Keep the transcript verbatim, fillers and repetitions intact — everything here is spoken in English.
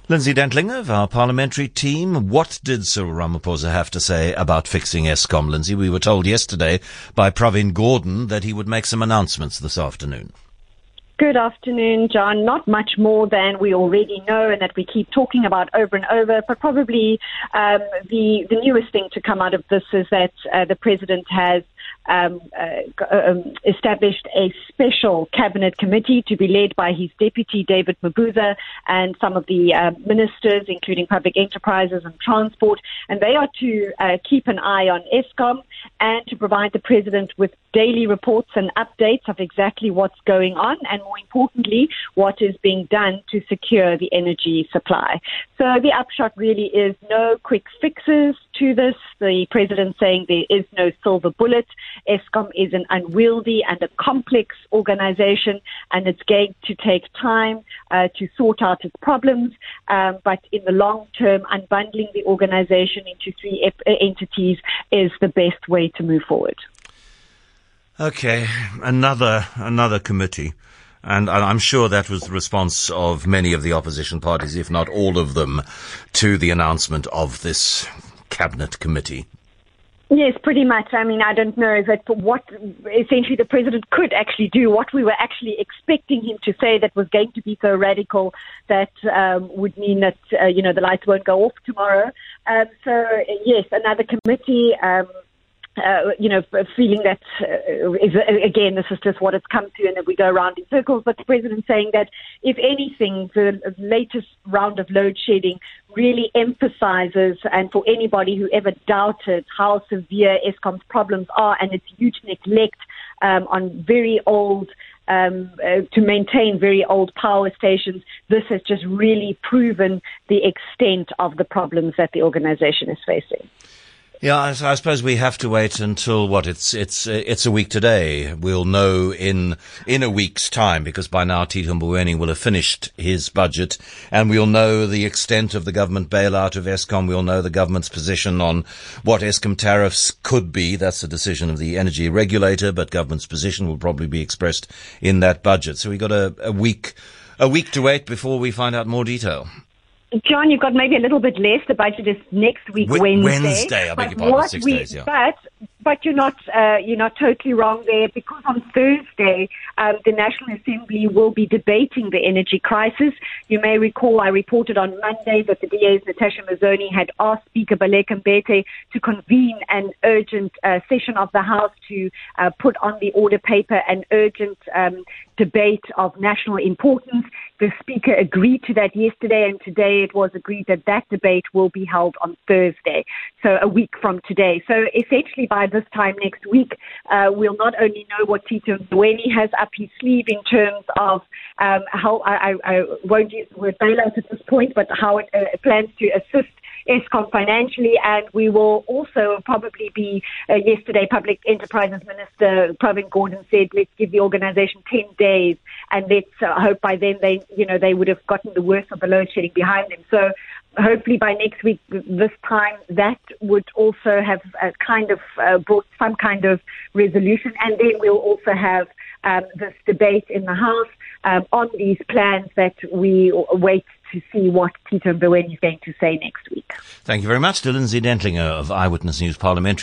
Lindsay Dentlinger of our parliamentary team. What did Cyril Ramaphosa have to say about fixing Eskom, Lindsay? We were told yesterday by Pravin Gordhan that he would make some announcements this afternoon. Good afternoon, John. Not much more than we already know and that we keep talking about over and over, but probably um, the, the newest thing to come out of this is that uh, the president has Um, uh, um, established a special cabinet committee to be led by his deputy, David Mabuza, and some of the uh, ministers, including public enterprises and transport. And they are to uh, keep an eye on Eskom and to provide the president with daily reports and updates of exactly what's going on and, more importantly, what is being done to secure the energy supply. So the upshot really is no quick fixes to this. The president saying there is no silver bullet. Eskom is an unwieldy and a complex organization, and it's going to take time uh, to sort out its problems. Um, but in the long term, unbundling the organization into three ep- entities is the best way to move forward. Okay, another another committee. And I'm sure that was the response of many of the opposition parties, if not all of them, to the announcement of this cabinet committee. Yes, pretty much. I mean, I don't know that what essentially the president could actually do, what we were actually expecting him to say that was going to be so radical that um, would mean that, uh, you know, the lights won't go off tomorrow. Um, so, yes, another committee, um, uh, you know, feeling that, uh, is, again, this is just what it's come to and that we go around in circles. But the president saying that, if anything, the latest round of load shedding really emphasizes, and for anybody who ever doubted how severe Eskom's problems are and its huge neglect um, on very old, um, uh, to maintain very old power stations, this has just really proven the extent of the problems that the organization is facing. Yeah, I, I suppose we have to wait until what it's it's uh, it's a week today. We'll know in in a week's time, because by now Tito Mboweni will have finished his budget, and we'll know the extent of the government bailout of Eskom. We'll know the government's position on what Eskom tariffs could be. That's the decision of the energy regulator, but government's position will probably be expressed in that budget. So we've got a, a week a week to wait before we find out more detail. John, you've got maybe a little bit less. The budget is next week, w- Wednesday. Wednesday, I beg your pardon, six we, days, yeah. But, but you're not, uh, you're not totally wrong there, because on Thursday, um, the National Assembly will be debating the energy crisis. You may recall I reported on Monday that the D A's Natasha Mazzoni had asked Speaker Baleka Mbete to convene an urgent uh, session of the House to uh, put on the order paper an urgent um, debate of national importance. The Speaker agreed to that yesterday, and today it was agreed that that debate will be held on Thursday, so a week from today. So essentially by this time next week, uh, we'll not only know what Tito Mboweni has up his sleeve in terms of um, how, I, I, I won't use the word bailout at this point, but how it uh, plans to assist Eskom financially, and we will also probably be, uh, yesterday Public Enterprises Minister Pravin Gordhan said, let's give the organization ten days, and let's uh, hope by then they, you know, they would have gotten the worst of the load shedding behind them. So hopefully by next week, this time, that would also have uh, kind of uh, brought some kind of resolution, and then we'll also have um, this debate in the House um, on these plans that we wait to see what Tito Mboweni is going to say next week. Thank you very much to Lindsay Dentlinger of Eyewitness News Parliamentary.